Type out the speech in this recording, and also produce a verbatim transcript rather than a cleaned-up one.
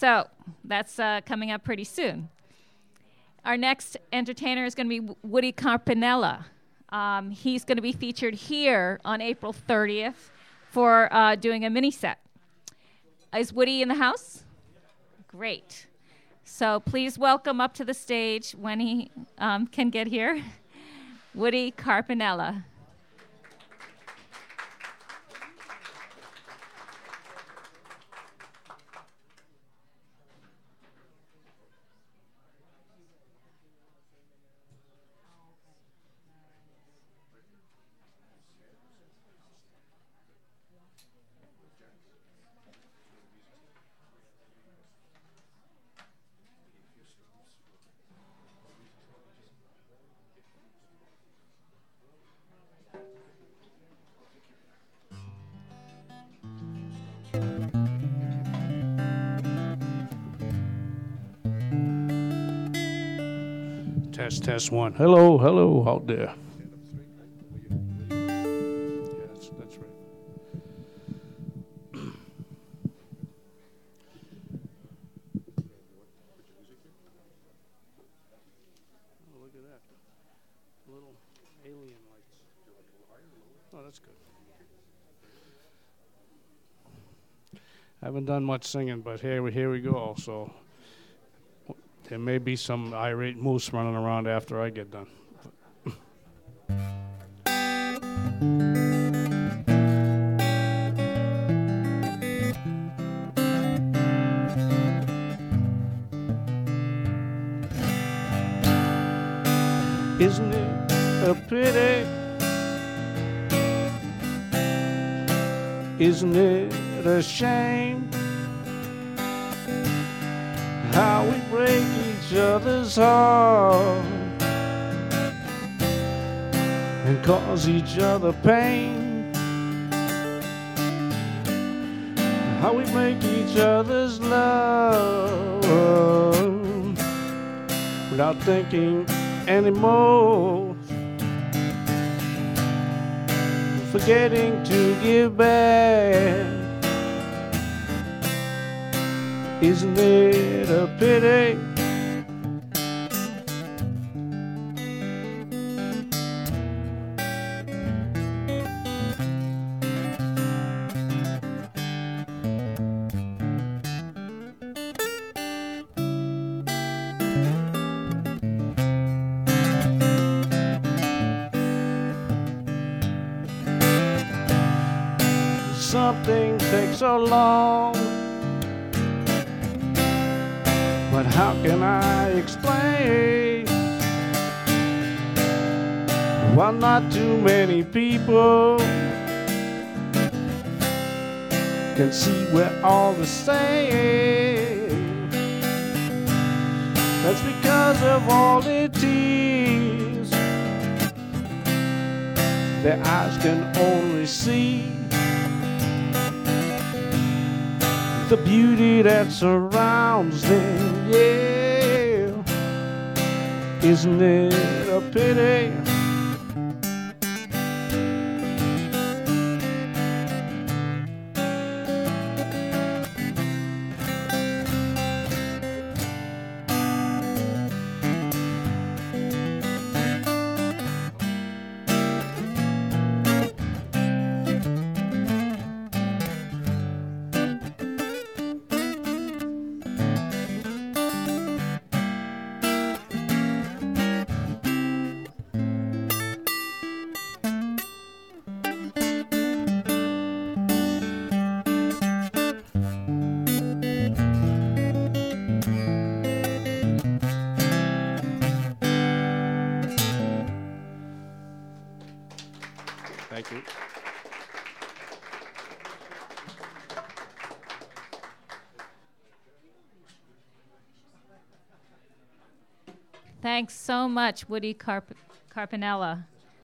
So that's uh, coming up pretty soon. Our next entertainer is going to be Woody Carpinella. Um, he's going to be featured here on April thirtieth for uh, doing a mini set. Is Woody in the house? Great. So please welcome up to the stage when he um, can get here, Woody Carpinella. Test, test one. Hello, hello, out there. Yeah, that's, that's right. Oh, look at that. Little alien lights. Oh, that's good. I haven't done much singing, but here we, here we go. So there may be some irate moose running around after I get done. Isn't it a pity? Isn't it a shame how we break each other's heart and cause each other pain, how we make each other's love without thinking anymore, forgetting to give back. Isn't it a pity? Something takes so long, but how can I explain why not too many people can see we're all the same? That's because of all the tears their eyes can only see, the beauty that surrounds them, yeah. Isn't it a pity? Thank you. Thanks so much, Woody Carp- Carpinella.